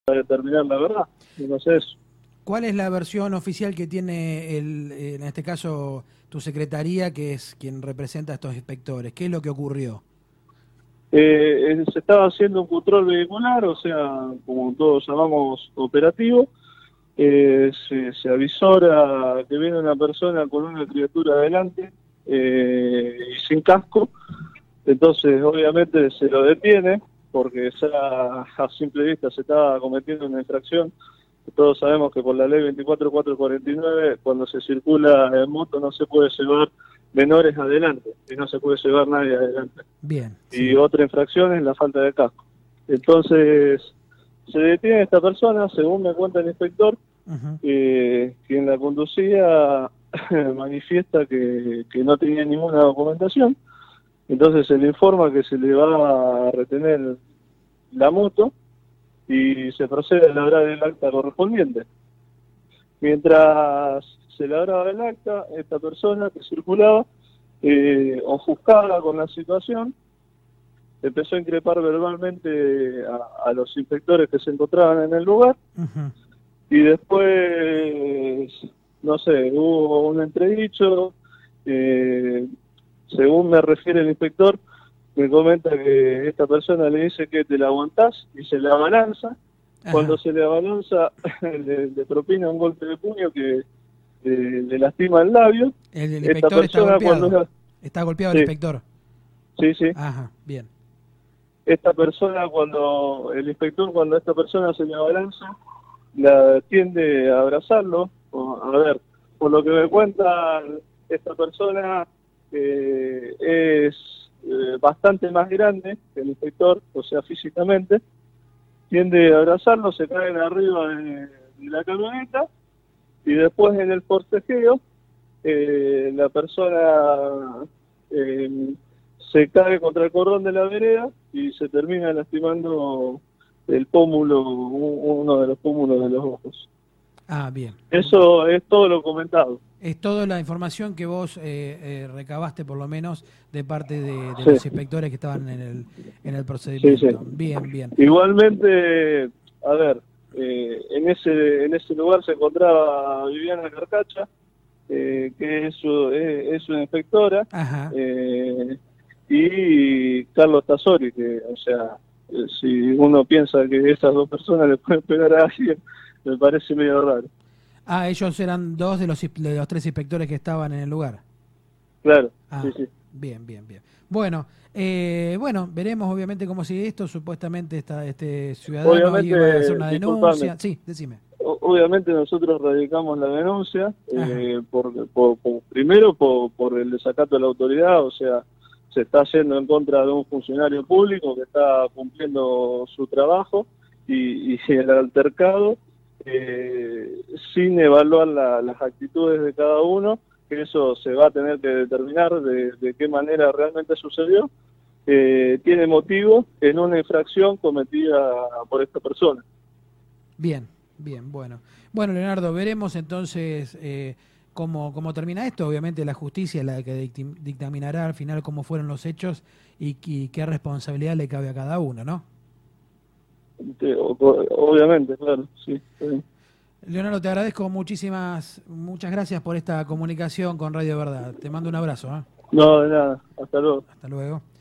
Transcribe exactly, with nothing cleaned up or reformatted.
determinar la verdad. Entonces, ¿cuál es la versión oficial que tiene, el, en este caso, tu secretaría, que es quien representa a estos inspectores? ¿Qué es lo que ocurrió? eh, se estaba haciendo un control vehicular, o sea, como todos llamamos operativo. Eh, se, se avisora que viene una persona con una criatura adelante eh, y sin casco. Entonces, obviamente, se lo detiene porque ya a simple vista se estaba cometiendo una infracción. Todos sabemos que por la ley veinticuatro mil cuatrocientos cuarenta y nueve, cuando se circula en moto no se puede llevar menores adelante y no se puede llevar nadie adelante. Bien. Y Sí. otra infracción es la falta de casco. Entonces, se detiene esta persona, según me cuenta el inspector, Uh-huh. eh, quien la conducía manifiesta que, que no tenía ninguna documentación. Entonces se le informa que se le va a retener la moto y se procede a labrar el acta correspondiente. Mientras se labraba el acta, esta persona que circulaba, eh, ofuscada con la situación, empezó a increpar verbalmente a, a los inspectores que se encontraban en el lugar. Uh-huh. Y después, no sé, hubo un entredicho. Eh, según me refiere el inspector, me comenta que esta persona le dice que te la aguantás y se le abalanza. Ajá. Cuando se le abalanza, le, le propina un golpe de puño que eh, le lastima el labio. El, el Esta inspector está persona golpeado. cuando... Está golpeado Sí, el inspector. sí, sí. Ajá, bien. Esta persona cuando... El inspector cuando esta persona se le abalanza, la tiende a abrazarlo. O, a ver, por lo que me cuenta esta persona, eh, es eh, bastante más grande que el inspector, o sea, físicamente, tiende a abrazarlo, se caen arriba de, de la camioneta y después en el forcejeo eh, la persona eh, se cae contra el cordón de la vereda y se termina lastimando el pómulo, uno de los pómulos de los ojos. Ah, bien. Eso es todo lo comentado. Es toda la información que vos eh, eh, recabaste, por lo menos, de parte de, de Sí, los inspectores que estaban en el, en el sí, procedimiento. sí. Bien, bien. Igualmente, a ver, eh, en ese en ese lugar se encontraba Viviana Carcacha, eh, que es su, es, es una inspectora, Ajá. eh, y Carlos Tasori, que, o sea, eh, si uno piensa que esas dos personas le pueden pegar a alguien, me parece medio raro. Ah, ellos eran dos de los, de los tres inspectores que estaban en el lugar. Claro, Ah, sí, sí. bien, bien, bien. Bueno, eh, bueno, veremos obviamente cómo sigue esto. Supuestamente esta, este ciudadano iba a hacer Obviamente, una disculpame, denuncia. Sí, decime. obviamente nosotros radicamos la denuncia, Ajá. eh, por, por, por- primero por, por el desacato de la autoridad, o sea, se está yendo en contra de un funcionario público que está cumpliendo su trabajo y, y el altercado, eh, sin evaluar la, las actitudes de cada uno, que eso se va a tener que determinar de, de qué manera realmente sucedió, eh, tiene motivo en una infracción cometida por esta persona. Bien, bien, bueno. Bueno, Leonardo, veremos entonces eh, cómo, cómo termina esto. Obviamente la justicia es la que dictim- dictaminará al final cómo fueron los hechos y, y qué responsabilidad le cabe a cada uno, ¿no? Sí, o- obviamente, claro, sí. Sí. Leonardo, te agradezco muchísimas, muchas gracias por esta comunicación con Radio Verdad. Te mando un abrazo, ¿eh? No, de nada, hasta luego. Hasta luego.